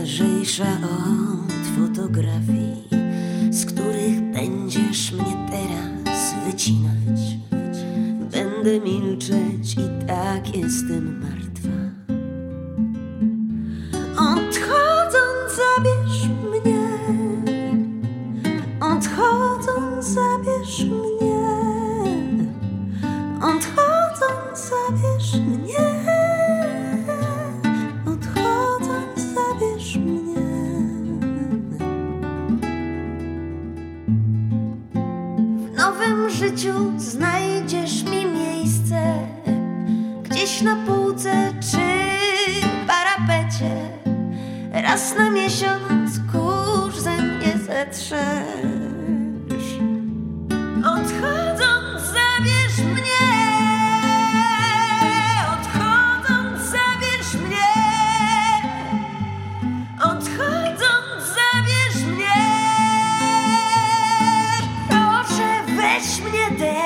lżejsza od fotografii, z których będziesz mnie teraz wycinać. Będę milczeć i tak jestem martwa. Odchodząc zabierz mnie, odchodząc zabierz mnie, odchodząc zabierz mnie, odchodząc zabierz mnie. W nowym życiu znajdziesz mi miejsce, gdzieś na półce czy parapecie. Raz na miesiąc kurz ze mnie zetrzesz. Odchodząc zabierz mnie, odchodząc zabierz mnie, odchodząc zabierz mnie. Proszę weź mnie też.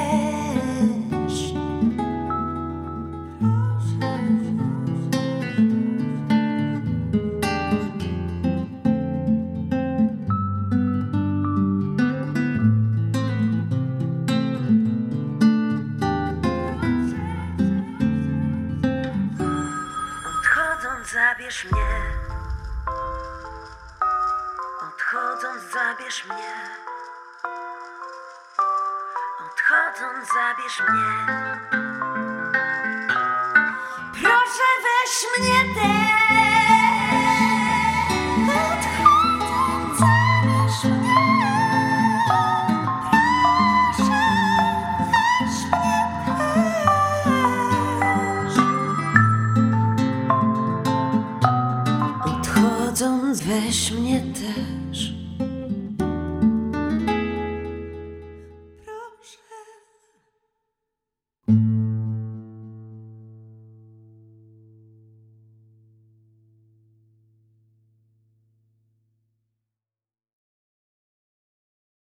Odchodząc zabierz mnie, odchodząc zabierz mnie, odchodząc zabierz mnie. Proszę weź mnie też. Odchodząc zabierz mnie, proszę weź mnie też. Odchodząc weź mnie też.